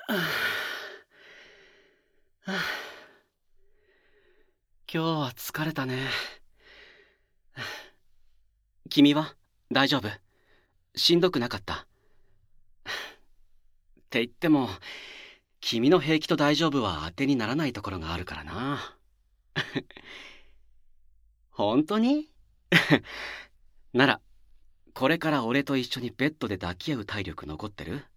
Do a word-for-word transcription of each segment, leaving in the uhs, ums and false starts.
今日は疲れたね。君は大丈夫？しんどくなかった？って言っても、君の平気と大丈夫は当てにならないところがあるからな。本当に？なら、これから俺と一緒にベッドで抱き合う体力残ってる？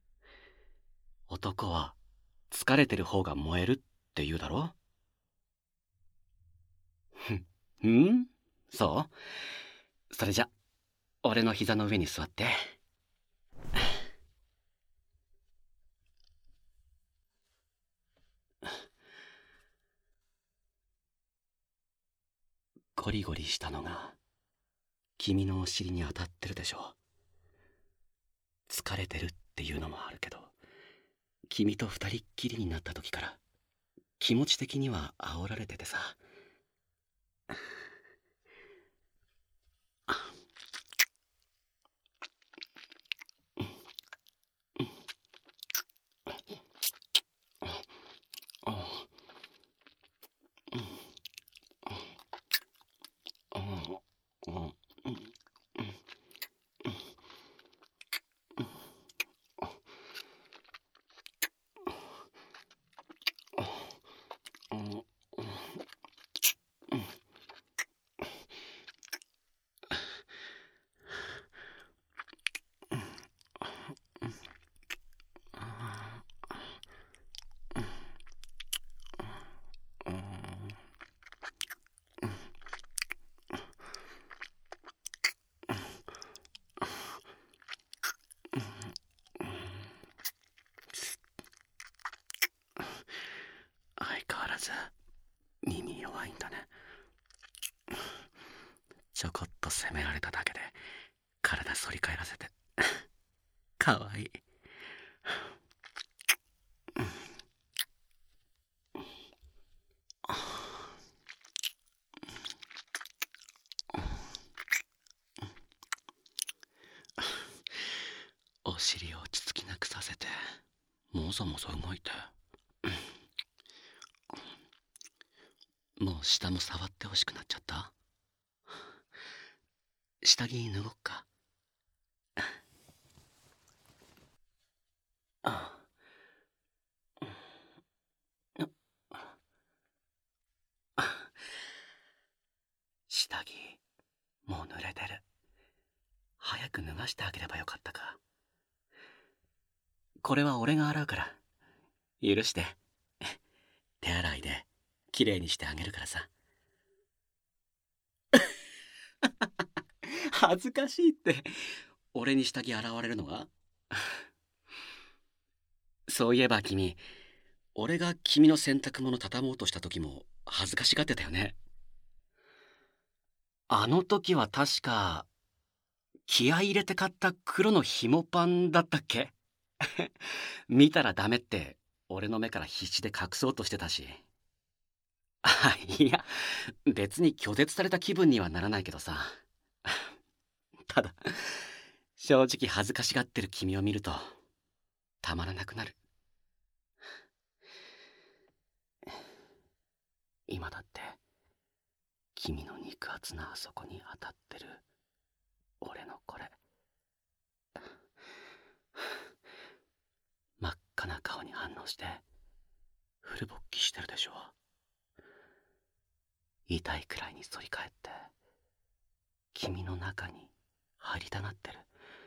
男は疲れてる方が燃えるって言うだろ？うん？そう？それじゃ、俺の膝の上に座って。ゴリゴリしたのが君のお尻に当たってるでしょ。疲れてるっていうのもあるけど、君と二人っきりになった時から気持ち的には煽られててさ。相変わらず耳弱いんだね。ちょこっと責められただけで体反り返らせてかわいい。お尻を落ち着きなくさせてもぞもぞ動いて、もう下も触ってほしくなっちゃった？下着脱ごっか。下着もう濡れてる。早く脱がしてあげればよかったか。これは俺が洗うから許して。手洗いできれいにしてあげるからさ。恥ずかしいって、俺に下着洗われるのが。そういえば君、俺が君の洗濯物畳もうとした時も恥ずかしがってたよね。あの時は確か気合い入れて買った黒の紐パンだったっけ？見たらダメって俺の目から必死で隠そうとしてたし。あ、いや、別に拒絶された気分にはならないけどさ。ただ正直恥ずかしがってる君を見るとたまらなくなる。今だって君の肉厚なあそこに当たってる俺のこれ、真っ赤な顔に反応してフル勃起してるでしょ。痛いくらいに反り返って君の中に入りたがってる。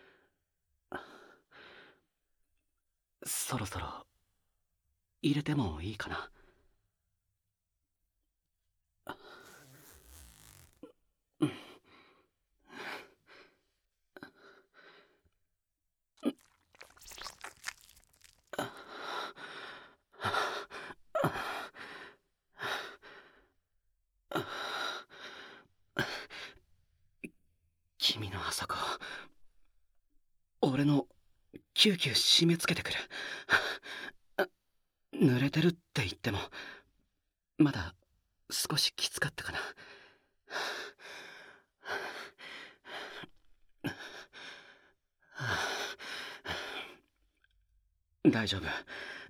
そろそろ入れてもいいかな。君のあそこ、俺のキューキュー締め付けてくる。濡れてるって言ってもまだ少しきつかったかな。大丈夫、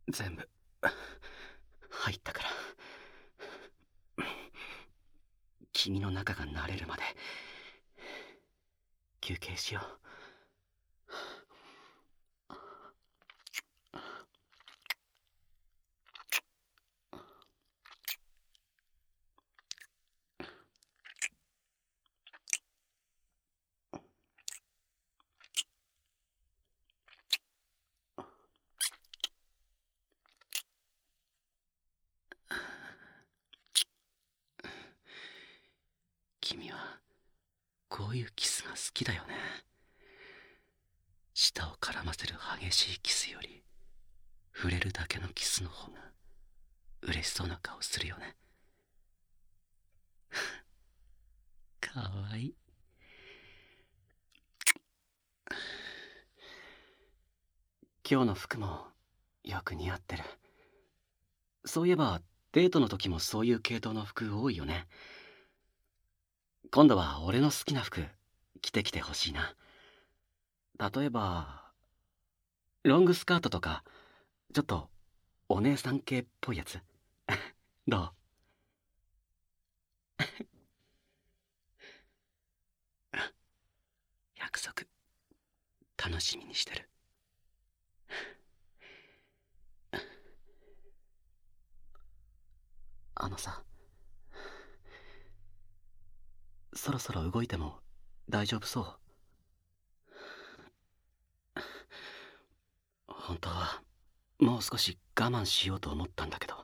全部入ったから君の中が慣れるまで休憩しよう。君はこういうキスが好きだよね。舌を絡ませる激しいキスより触れるだけのキスの方が嬉しそうな顔するよね。かわいい。今日の服もよく似合ってる。そういえばデートの時もそういう系統の服多いよね。今度は俺の好きな服着てきてほしいな。例えばロングスカートとかちょっとお姉さん系っぽいやつどう？約束楽しみにしてる。あのさ、そろそろ動いても大丈夫そう？本当はもう少し我慢しようと思ったんだけど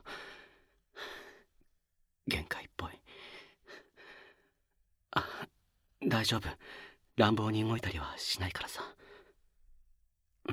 限界っぽい。あ、大丈夫。乱暴に動いたりはしないからさ。うん。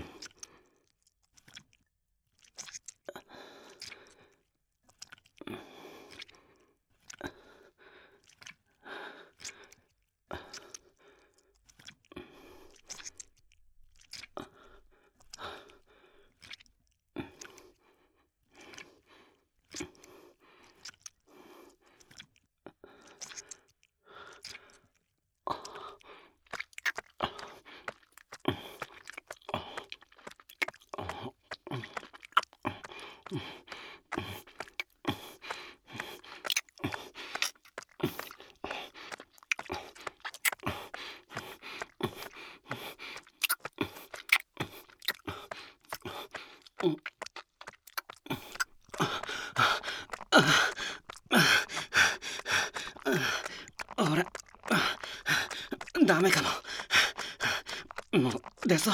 あれ、ダメかも。もう出そう。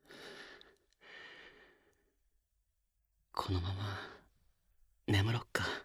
このまま眠ろっか。